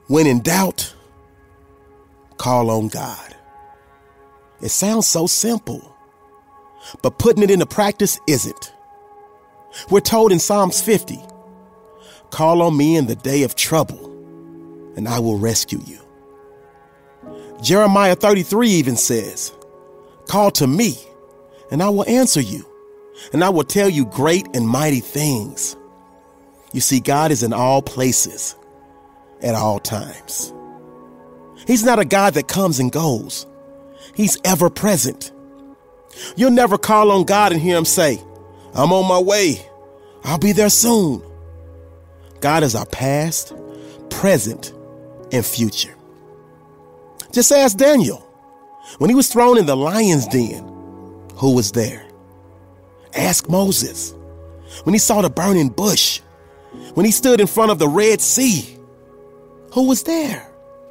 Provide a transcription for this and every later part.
When in doubt, call on God. It sounds so simple, but putting it into practice isn't. We're told in Psalms 50, call on me in the day of trouble, and I will rescue you. Jeremiah 33 even says, call to me, and I will answer you, and I will tell you great and mighty things. You see, God is in all places at all times. He's not a God that comes and goes. He's ever present. You'll never call on God and hear him say, I'm on my way. I'll be there soon. God is our past, present, and future. Just ask Daniel. When he was thrown in the lion's den, who was there? Ask Moses. When he saw the burning bush, when he stood in front of the Red Sea, who was there?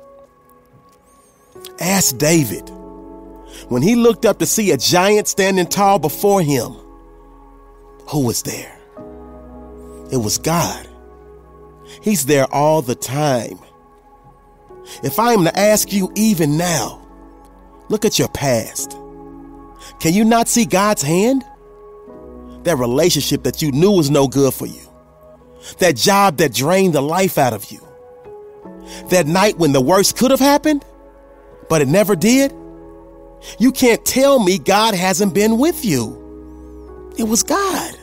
Ask David. When he looked up to see a giant standing tall before him, who was there? It was God. He's there all the time. If I am to ask you even now, look at your past. Can you not see God's hand? That relationship that you knew was no good for you. That job that drained the life out of you. That night when the worst could have happened, but it never did. You can't tell me God hasn't been with you. It was God.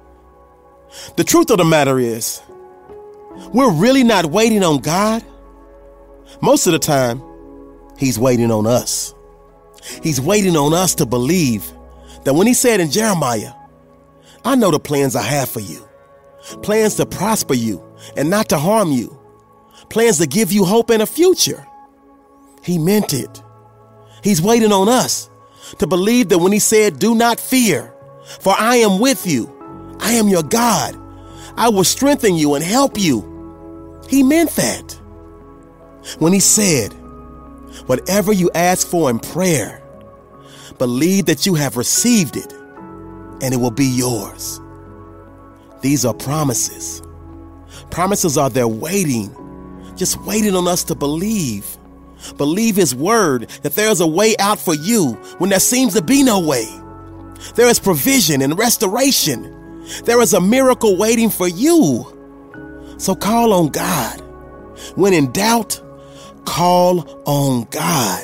The truth of the matter is, we're really not waiting on God. Most of the time, he's waiting on us. He's waiting on us to believe that when he said in Jeremiah, I know the plans I have for you, plans to prosper you and not to harm you, plans to give you hope and a future. He meant it. He's waiting on us to believe that when he said, do not fear, for I am with you. I am your God. I will strengthen you and help you. He meant that. When he said, whatever you ask for in prayer, believe that you have received it and it will be yours. These are promises. Promises are there waiting, just waiting on us to believe. Believe his word that there is a way out for you when there seems to be no way. There is provision and restoration. There is a miracle waiting for you. So call on God. When in doubt, call on God.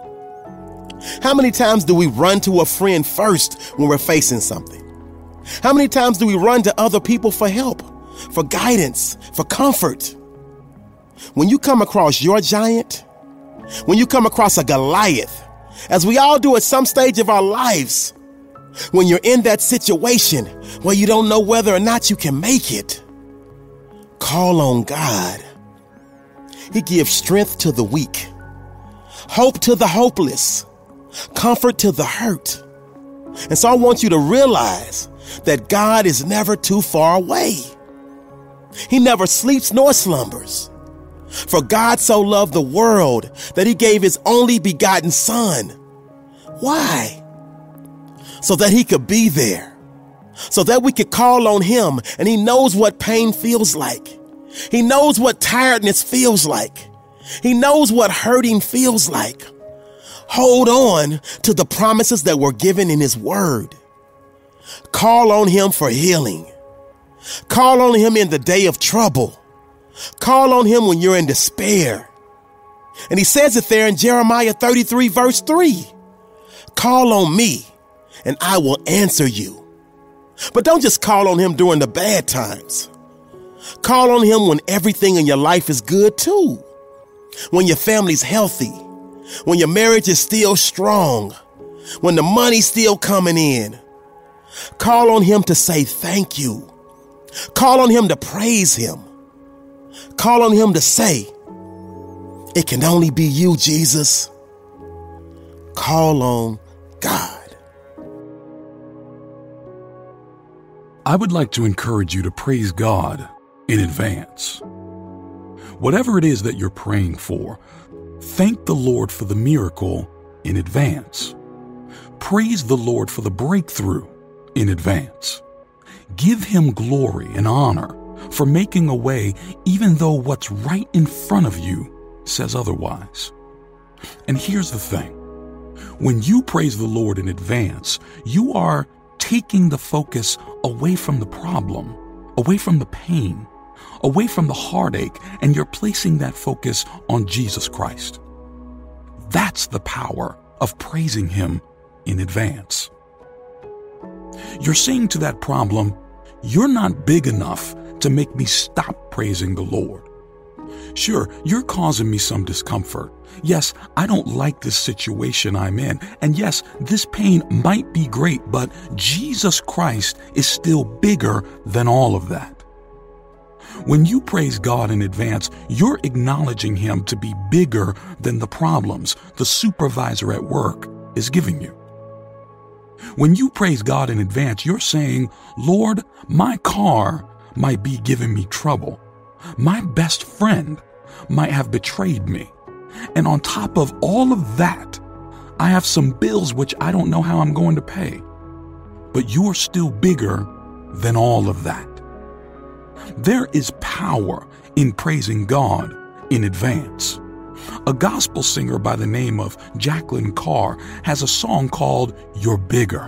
How many times do we run to a friend first when we're facing something? How many times do we run to other people for help, for guidance, for comfort? When you come across your giant, when you come across a Goliath, as we all do at some stage of our lives, when you're in that situation where you don't know whether or not you can make it, call on God. He gives strength to the weak, hope to the hopeless, comfort to the hurt. And so I want you to realize that God is never too far away. He never sleeps nor slumbers. For God so loved the world that he gave his only begotten son. Why? So that he could be there. So that we could call on him, and he knows what pain feels like. He knows what tiredness feels like. He knows what hurting feels like. Hold on to the promises that were given in his word. Call on him for healing. Call on him in the day of trouble. Call on him when you're in despair. And he says it there in Jeremiah 33 verse 3. Call on me and I will answer you. But don't just call on him during the bad times. Call on him when everything in your life is good too. When your family's healthy. When your marriage is still strong. When the money's still coming in. Call on him to say thank you. Call on him to praise him. Call on him to say, it can only be you, Jesus. Call on God. I would like to encourage you to praise God in advance. Whatever it is that you're praying for, thank the Lord for the miracle in advance. Praise the Lord for the breakthrough in advance. Give him glory and honor for making a way even though what's right in front of you says otherwise. And here's the thing. When you praise the Lord in advance, you are taking the focus away from the problem, away from the pain, away from the heartache, and you're placing that focus on Jesus Christ. That's the power of praising Him in advance. You're saying to that problem, "You're not big enough to make me stop praising the Lord. Sure, you're causing me some discomfort. Yes, I don't like this situation I'm in. And yes, this pain might be great, but Jesus Christ is still bigger than all of that." When you praise God in advance, you're acknowledging Him to be bigger than the problems the supervisor at work is giving you. When you praise God in advance, you're saying, "Lord, my car might be giving me trouble. My best friend might have betrayed me. And on top of all of that, I have some bills which I don't know how I'm going to pay." But you are still bigger than all of that. There is power in praising God in advance. A gospel singer by the name of Jacqueline Carr has a song called "You're Bigger."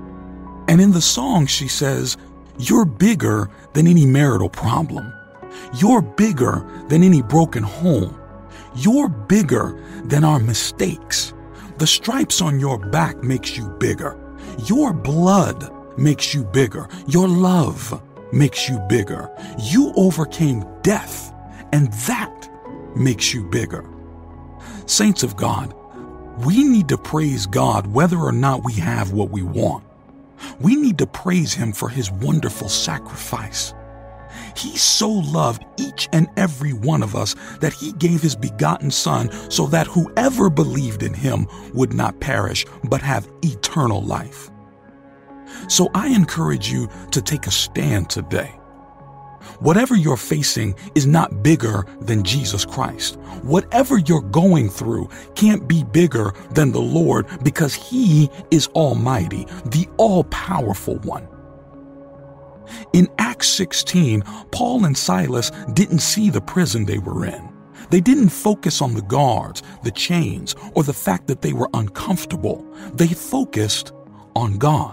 And in the song she says, "You're bigger than any marital problem. You're bigger than any broken home. You're bigger than our mistakes. The stripes on your back makes you bigger. Your blood makes you bigger. Your love makes you bigger. You overcame death, and that makes you bigger." Saints of God, we need to praise God whether or not we have what we want. We need to praise Him for His wonderful sacrifice. He so loved each and every one of us that He gave His begotten Son so that whoever believed in Him would not perish but have eternal life. So I encourage you to take a stand today. Whatever you're facing is not bigger than Jesus Christ. Whatever you're going through can't be bigger than the Lord, because He is Almighty, the all-powerful one. In Acts 16, Paul and Silas didn't see the prison they were in. They didn't focus on the guards, the chains, or the fact that they were uncomfortable. They focused on God.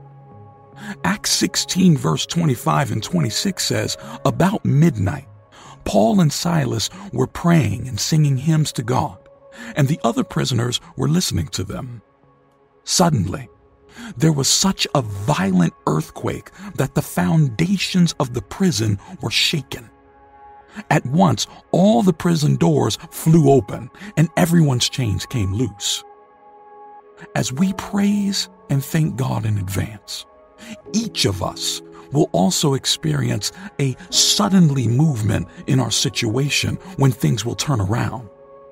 Acts 16 verse 25 and 26 says, "About midnight, Paul and Silas were praying and singing hymns to God, and the other prisoners were listening to them. Suddenly, there was such a violent earthquake that the foundations of the prison were shaken. At once, all the prison doors flew open, and everyone's chains came loose." As we praise and thank God in advance, each of us will also experience a suddenly movement in our situation when things will turn around.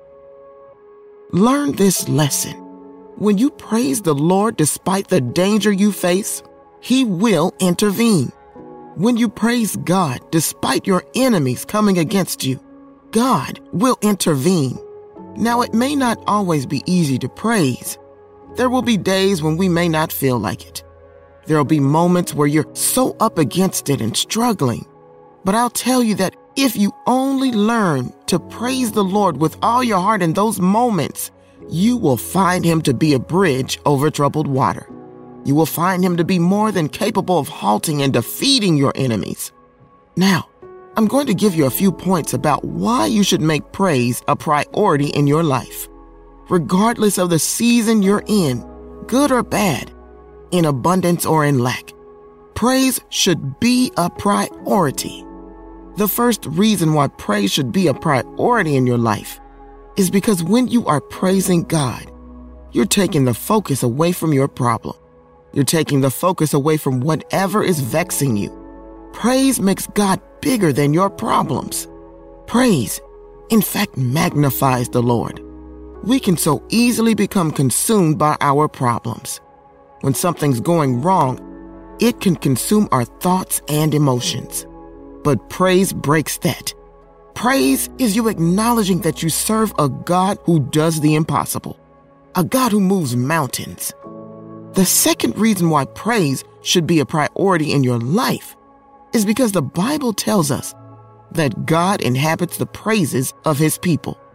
Learn this lesson. When you praise the Lord despite the danger you face, He will intervene. When you praise God despite your enemies coming against you, God will intervene. Now, it may not always be easy to praise. There will be days when we may not feel like it. There will be moments where you're so up against it and struggling. But I'll tell you that if you only learn to praise the Lord with all your heart in those moments, you will find Him to be a bridge over troubled water. You will find Him to be more than capable of halting and defeating your enemies. Now, I'm going to give you a few points about why you should make praise a priority in your life. Regardless of the season you're in, good or bad, in abundance or in lack, praise should be a priority. The first reason why praise should be a priority in your life is because when you are praising God, you're taking the focus away from your problem. You're taking the focus away from whatever is vexing you. Praise makes God bigger than your problems. Praise, in fact, magnifies the Lord. We can so easily become consumed by our problems. When something's going wrong, it can consume our thoughts and emotions. But praise breaks that. Praise is you acknowledging that you serve a God who does the impossible, a God who moves mountains. The second reason why praise should be a priority in your life is because the Bible tells us that God inhabits the praises of His people.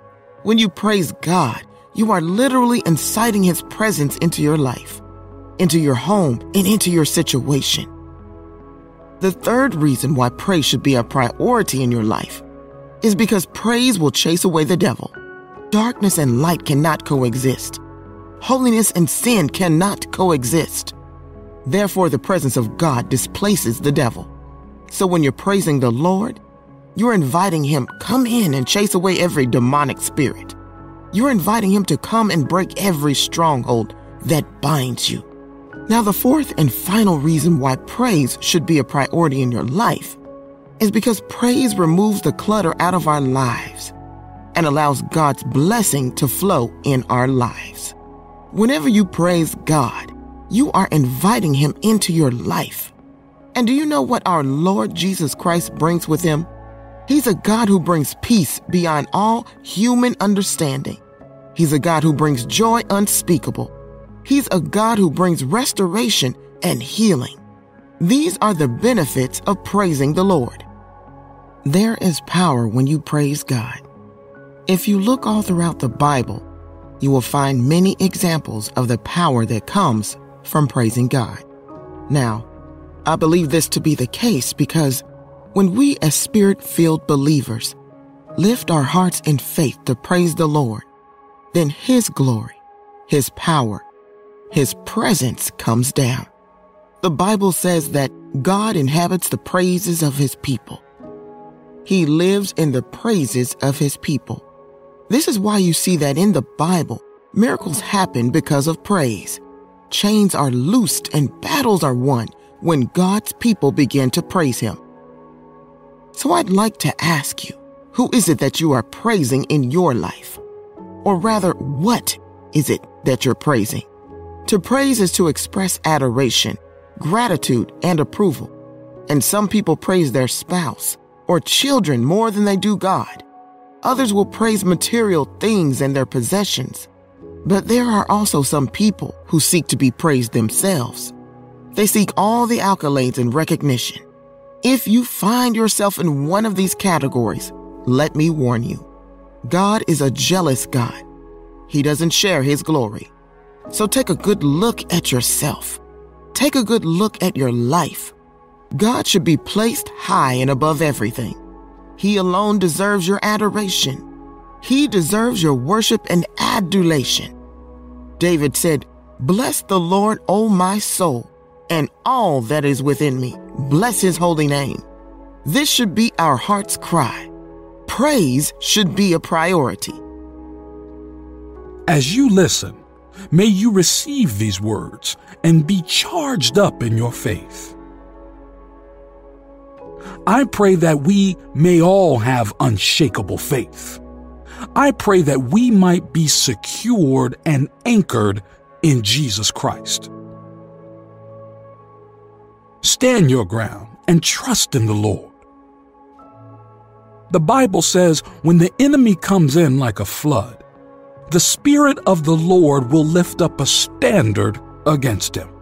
When you praise God, you are literally inciting His presence into your life, into your home, and into your situation. The third reason why praise should be a priority in your life is because praise will chase away the devil. Darkness and light cannot coexist. Holiness and sin cannot coexist. Therefore, the presence of God displaces the devil. So when you're praising the Lord, you're inviting Him, come in and chase away every demonic spirit. You're inviting Him to come and break every stronghold that binds you. Now, the fourth and final reason why praise should be a priority in your life is because praise removes the clutter out of our lives and allows God's blessing to flow in our lives. Whenever you praise God, you are inviting Him into your life. And do you know what our Lord Jesus Christ brings with Him? He's a God who brings peace beyond all human understanding. He's a God who brings joy unspeakable. He's a God who brings restoration and healing. These are the benefits of praising the Lord. There is power when you praise God. If you look all throughout the Bible, you will find many examples of the power that comes from praising God. Now, I believe this to be the case because when we as Spirit-filled believers lift our hearts in faith to praise the Lord, then His glory, His power, His presence comes down. The Bible says that God inhabits the praises of His people. He lives in the praises of His people. This is why you see that in the Bible, miracles happen because of praise. Chains are loosed and battles are won when God's people begin to praise Him. So I'd like to ask you, who is it that you are praising in your life? Or rather, what is it that you're praising? To praise is to express adoration, gratitude, and approval. And some people praise their spouse or children more than they do God. Others will praise material things and their possessions. But there are also some people who seek to be praised themselves. They seek all the accolades and recognition. If you find yourself in one of these categories, let me warn you. God is a jealous God. He doesn't share His glory. So take a good look at yourself. Take a good look at your life. God should be placed high and above everything. He alone deserves your adoration. He deserves your worship and adulation. David said, "Bless the Lord, O my soul, and all that is within me. Bless His holy name." This should be our heart's cry. Praise should be a priority. As you listen, may you receive these words and be charged up in your faith. I pray that we may all have unshakable faith. I pray that we might be secured and anchored in Jesus Christ. Stand your ground and trust in the Lord. The Bible says when the enemy comes in like a flood, the Spirit of the Lord will lift up a standard against him.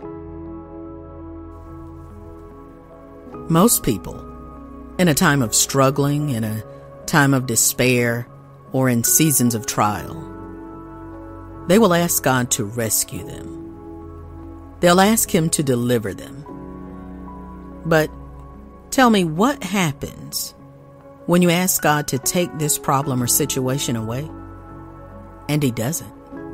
Most people, in a time of struggling, in a time of despair, or in seasons of trial, they will ask God to rescue them. They'll ask Him to deliver them. But tell me, what happens when you ask God to take this problem or situation away, and He doesn't?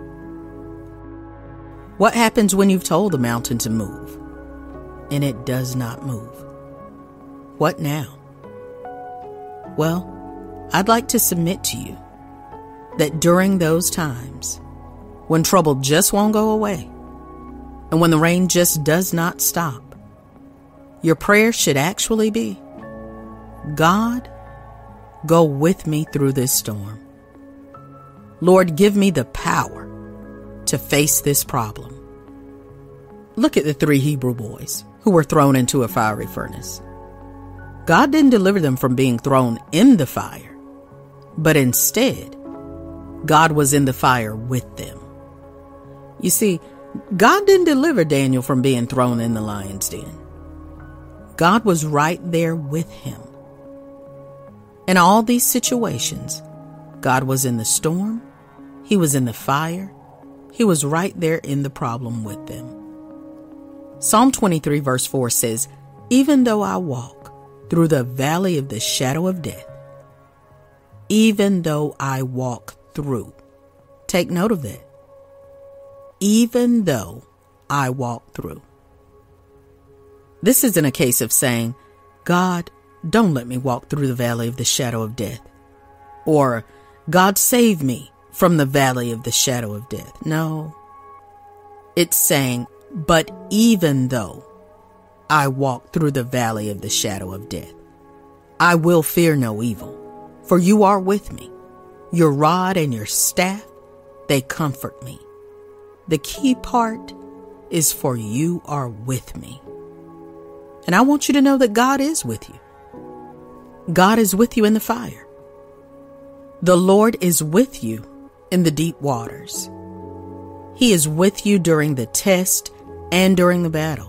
What happens when you've told the mountain to move, and it does not move? What now? Well, I'd like to submit to you that during those times, when trouble just won't go away, and when the rain just does not stop, your prayer should actually be, God, go with me through this storm. Lord, give me the power to face this problem. Look at the 3 Hebrew boys who were thrown into a fiery furnace. God didn't deliver them from being thrown in the fire, but instead, God was in the fire with them. You see, God didn't deliver Daniel from being thrown in the lion's den. God was right there with him. In all these situations, God was in the storm. He was in the fire. He was right there in the problem with them. Psalm 23 verse 4 says, "Even though I walk through the valley of the shadow of death," even though I walk through. Take note of that. Even though I walk through. This isn't a case of saying, "God, don't let me walk through the valley of the shadow of death." Or, "God, save me from the valley of the shadow of death." No. It's saying, "But even though I walk through the valley of the shadow of death, I will fear no evil, for you are with me. Your rod and your staff, they comfort me." The key part is for you are with me. And I want you to know that God is with you. God is with you in the fire. The Lord is with you in the deep waters. He is with you during the test and during the battle.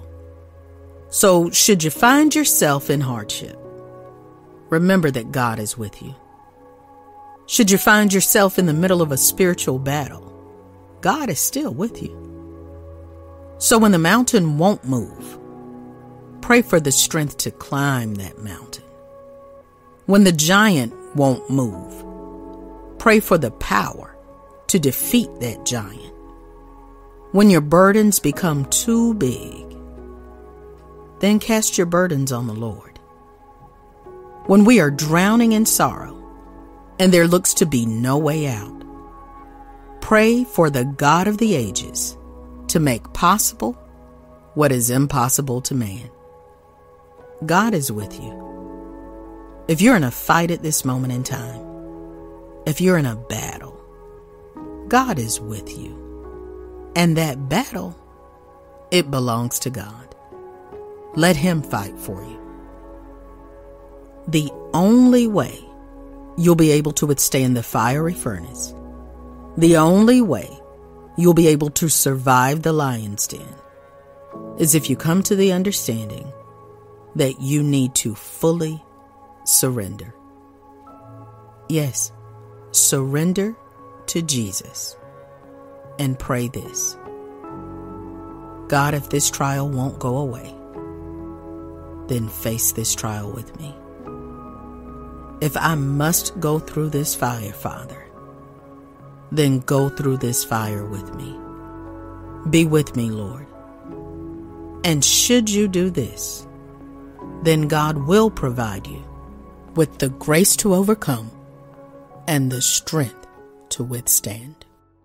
So should you find yourself in hardship, remember that God is with you. Should you find yourself in the middle of a spiritual battle, God is still with you. So when the mountain won't move, pray for the strength to climb that mountain. When the giant won't move, pray for the power to defeat that giant. When your burdens become too big, then cast your burdens on the Lord. When we are drowning in sorrow and there looks to be no way out, pray for the God of the ages to make possible what is impossible to man. God is with you. If you're in a fight at this moment in time, if you're in a battle, God is with you. And that battle, it belongs to God. Let Him fight for you. The only way you'll be able to withstand the fiery furnace, the only way you'll be able to survive the lion's den, is if you come to the understanding that you need to fully surrender. Yes, surrender to Jesus and pray this: God, if this trial won't go away, then face this trial with me. If I must go through this fire, Father, then go through this fire with me. Be with me, Lord. And should you do this, then God will provide you with the grace to overcome and the strength to withstand.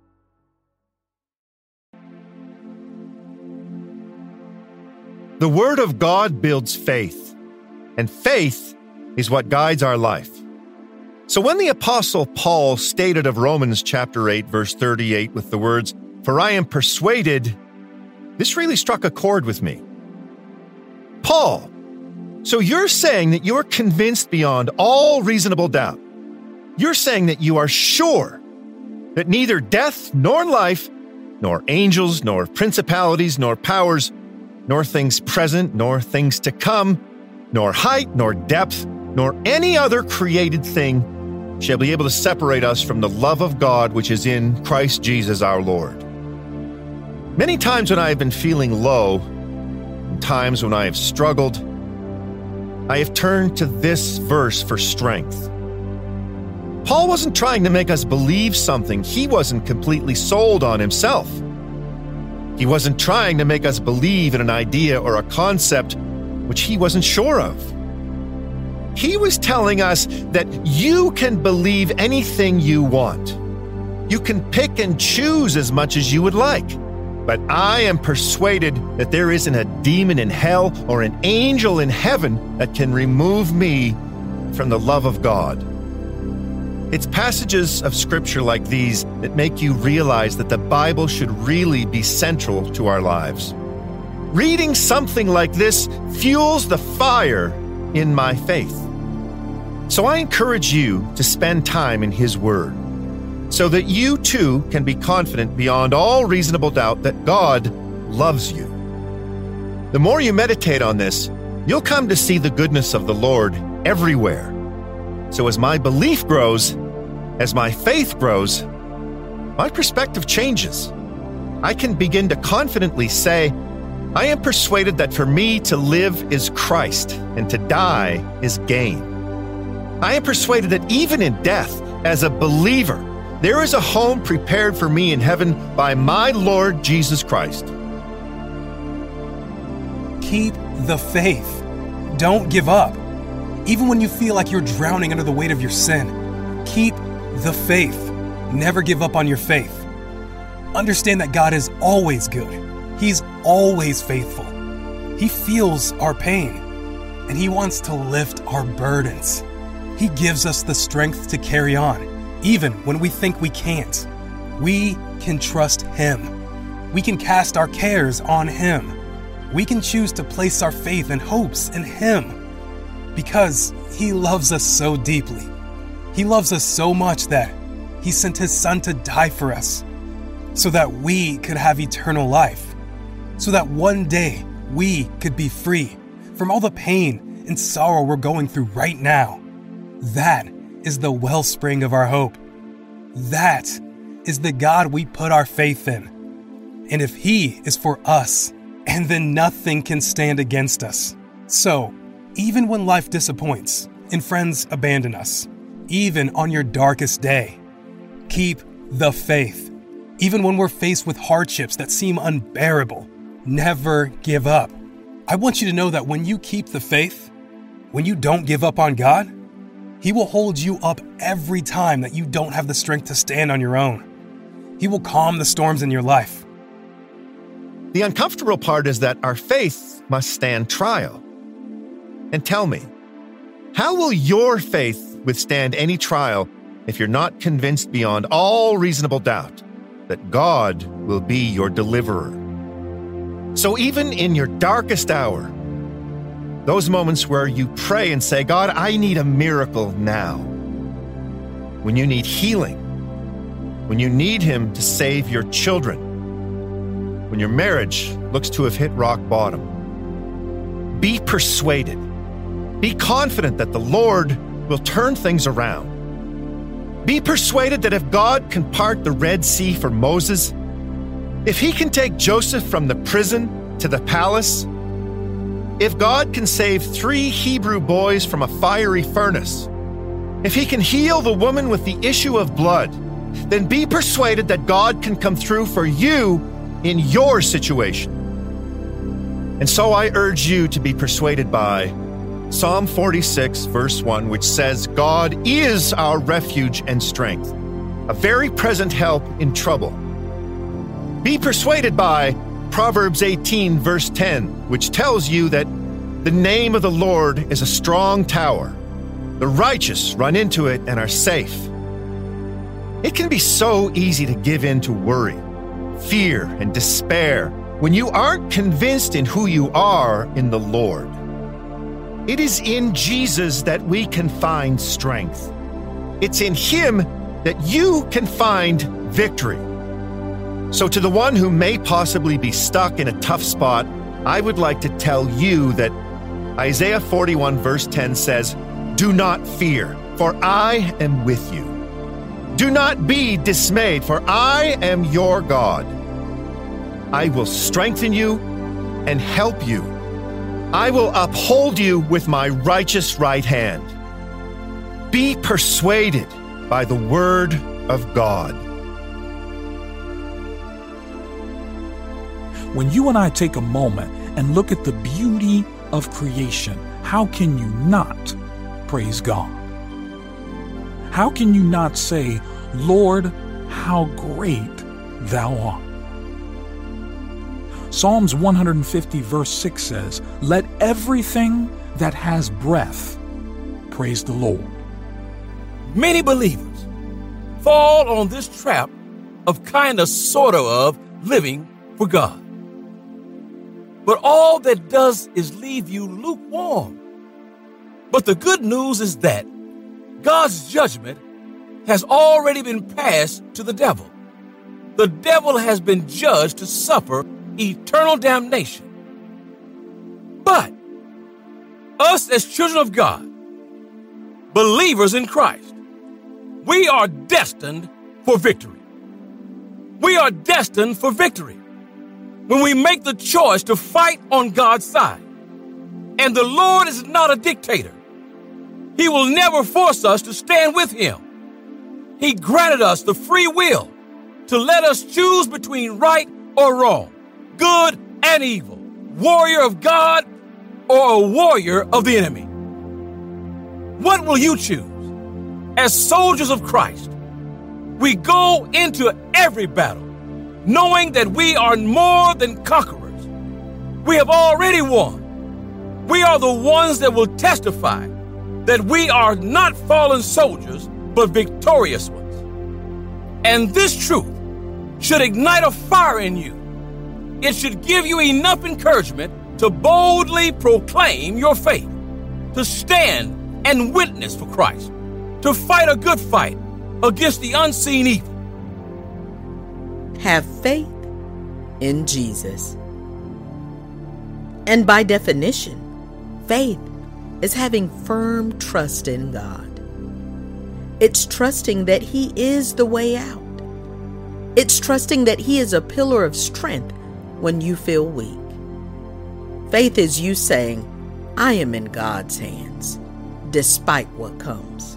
The Word of God builds faith, and faith is what guides our life. So when the Apostle Paul stated of Romans chapter 8, verse 38 with the words, "For I am persuaded," this really struck a chord with me. Paul, so you're saying that you're convinced beyond all reasonable doubt. You're saying that you are sure that neither death nor life, nor angels, nor principalities, nor powers, nor things present, nor things to come, nor height, nor depth, nor any other created thing shall be able to separate us from the love of God which is in Christ Jesus our Lord. Many times when I have been feeling low, and times when I have struggled, I have turned to this verse for strength. Paul wasn't trying to make us believe something he wasn't completely sold on himself. He wasn't trying to make us believe in an idea or a concept which he wasn't sure of. He was telling us that you can believe anything you want. You can pick and choose as much as you would like. But I am persuaded that there isn't a demon in hell or an angel in heaven that can remove me from the love of God. It's passages of Scripture like these that make you realize that the Bible should really be central to our lives. Reading something like this fuels the fire in my faith. So I encourage you to spend time in His Word, so that you too can be confident beyond all reasonable doubt that God loves you. The more you meditate on this, you'll come to see the goodness of the Lord everywhere. So as my belief grows, As my faith grows, my perspective changes. I can begin to confidently say, I am persuaded that for me to live is Christ and to die is gain. I am persuaded that even in death, as a believer, there is a home prepared for me in heaven by my Lord Jesus Christ. Keep the faith. Don't give up. Even when you feel like you're drowning under the weight of your sin, keep the faith. Never give up on your faith. Understand that God is always good. He's always faithful. He feels our pain, and He wants to lift our burdens. He gives us the strength to carry on, even when we think we can't. We can trust Him. We can cast our cares on Him. We can choose to place our faith and hopes in Him because He loves us so deeply. He loves us so much that He sent His Son to die for us so that we could have eternal life, so that one day we could be free from all the pain and sorrow we're going through right now. That is the wellspring of our hope. That is the God we put our faith in. And if He is for us, and then nothing can stand against us. So, even when life disappoints and friends abandon us, even on your darkest day, keep the faith. Even when we're faced with hardships that seem unbearable, never give up. I want you to know that when you keep the faith, when you don't give up on God, He will hold you up every time that you don't have the strength to stand on your own. He will calm the storms in your life. The uncomfortable part is that our faith must stand trial. And tell me, how will your faith withstand any trial if you're not convinced beyond all reasonable doubt that God will be your deliverer? So even in your darkest hour, those moments where you pray and say, God, I need a miracle now. When you need healing, when you need Him to save your children, when your marriage looks to have hit rock bottom, be persuaded. Be confident that the Lord will turn things around. Be persuaded that if God can part the Red Sea for Moses, if He can take Joseph from the prison to the palace, if God can save 3 Hebrew boys from a fiery furnace, if He can heal the woman with the issue of blood, then be persuaded that God can come through for you in your situation. And so I urge you to be persuaded by Psalm 46, verse 1, which says, God is our refuge and strength, a very present help in trouble. Be persuaded by Proverbs 18, verse 10, which tells you that the name of the Lord is a strong tower. The righteous run into it and are safe. It can be so easy to give in to worry, fear, and despair when you aren't convinced in who you are in the Lord. It is in Jesus that we can find strength. It's in Him that you can find victory. So to the one who may possibly be stuck in a tough spot, I would like to tell you that Isaiah 41 verse 10 says, do not fear, for I am with you. Do not be dismayed, for I am your God. I will strengthen you and help you. I will uphold you with my righteous right hand. Be persuaded by the word of God. When you and I take a moment and look at the beauty of creation, how can you not praise God? How can you not say, Lord, how great Thou art? Psalms 150 verse 6 says, let everything that has breath praise the Lord. Many believers fall on this trap of kind of, sort of living for God. But all that does is leave you lukewarm. But the good news is that God's judgment has already been passed to the devil. The devil has been judged to suffer eternal damnation. But us as children of God, believers in Christ, we are destined for victory. We are destined for victory when we make the choice to fight on God's side. And the Lord is not a dictator. He will never force us to stand with him. He granted us the free will to let us choose between right or wrong, good and evil, warrior of God or a warrior of the enemy. What will you choose? As soldiers of Christ, we go into every battle knowing that we are more than conquerors. We have already won. We are the ones that will testify that we are not fallen soldiers, but victorious ones. And this truth should ignite a fire in you. It should give you enough encouragement to boldly proclaim your faith, to stand and witness for Christ, to fight a good fight against the unseen evil. Have faith in Jesus. And by definition, faith is having firm trust in God. It's trusting that He is the way out. It's trusting that He is a pillar of strength when you feel weak. Faith is you saying, I am in God's hands, despite what comes.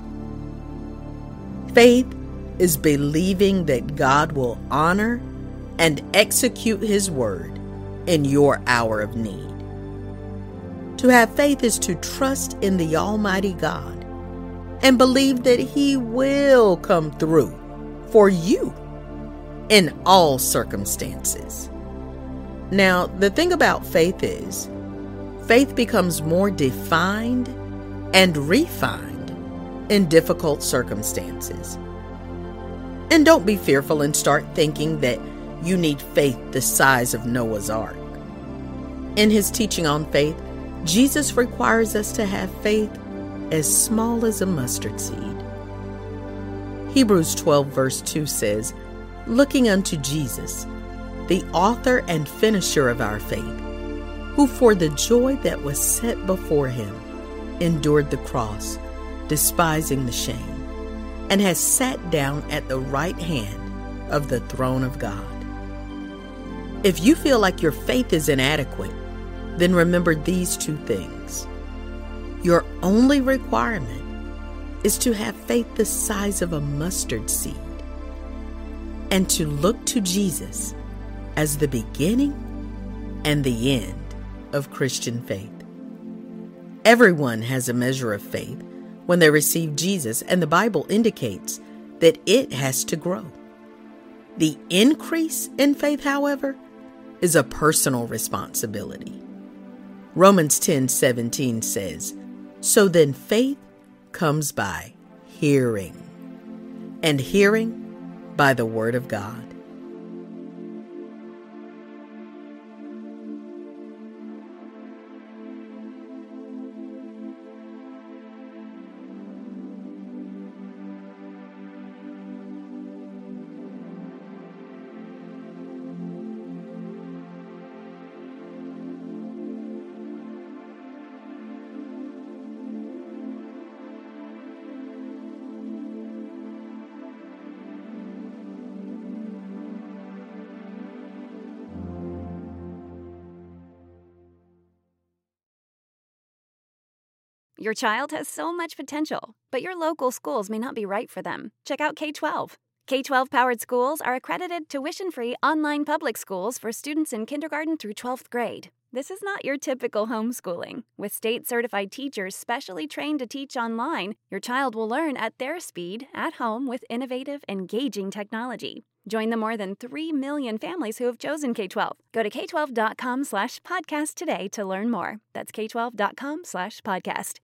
Faith is believing that God will honor and execute His word in your hour of need. To have faith is to trust in the Almighty God and believe that He will come through for you in all circumstances. Now, the thing about faith is, faith becomes more defined and refined in difficult circumstances. And don't be fearful and start thinking that you need faith the size of Noah's Ark. In His teaching on faith, Jesus requires us to have faith as small as a mustard seed. Hebrews 12 verse 2 says, looking unto Jesus, the author and finisher of our faith, who for the joy that was set before Him endured the cross, despising the shame, and has sat down at the right hand of the throne of God. If you feel like your faith is inadequate, then remember these two things. Your only requirement is to have faith the size of a mustard seed and to look to Jesus as the beginning and the end of Christian faith. Everyone has a measure of faith when they receive Jesus, and the Bible indicates that it has to grow. The increase in faith, however, is a personal responsibility. Romans 10:17 says, so then faith comes by hearing, and hearing by the word of God. Your child has so much potential, but your local schools may not be right for them. Check out K-12. K-12-powered schools are accredited, tuition-free online public schools for students in kindergarten through 12th grade. This is not your typical homeschooling. With state-certified teachers specially trained to teach online, your child will learn at their speed, at home, with innovative, engaging technology. Join the more than 3 million families who have chosen K-12. Go to k12.com/podcast today to learn more. That's k12.com/podcast.